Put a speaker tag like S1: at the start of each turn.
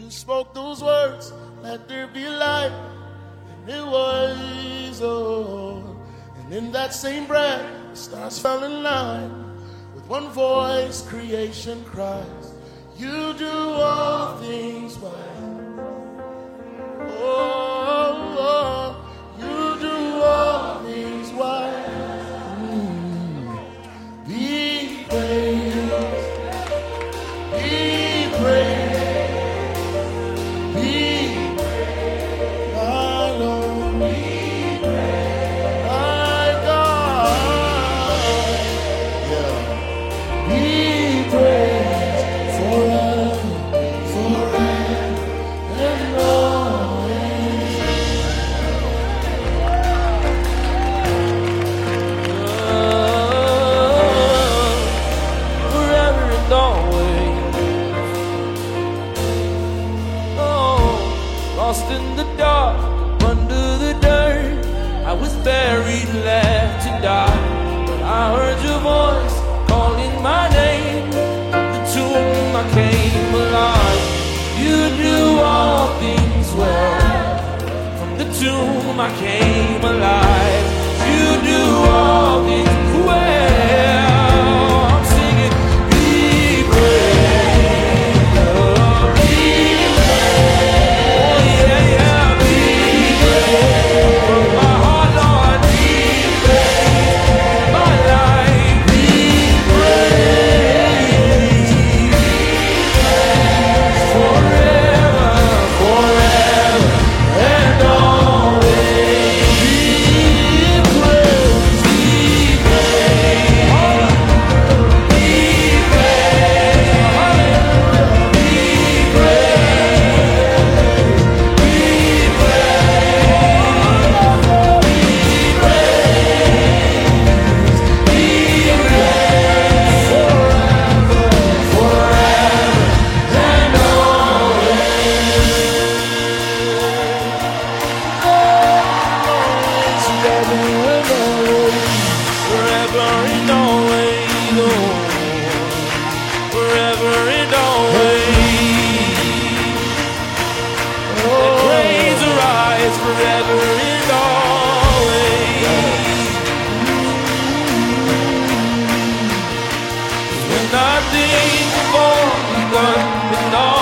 S1: You spoke those words, let there be light, and it was, oh. And in that same breath, the stars fell in line. With one voice, creation cries, you do all things well. Oh, you do all things well. Be praised, be praised, be praised, my Lord, be praised, my God. Yeah. Be praised forever, forever, and always.
S2: Forever and always. Oh, lost in the dark, under the dirt. I was buried, left to die. But I heard your voice calling my name. From the tomb I came alive. You do all things well. From the tomb I came alive. You do all things well. I'm singing, be praised, oh, be praised. Oh yeah, yeah, be praised. From my heart, Lord, be praised. My life, be praised. Forever, forever, and always. Be praised, be praised. Forever and always, oh, forever and always. Let praise arise forever and always. When I think of all you've done and all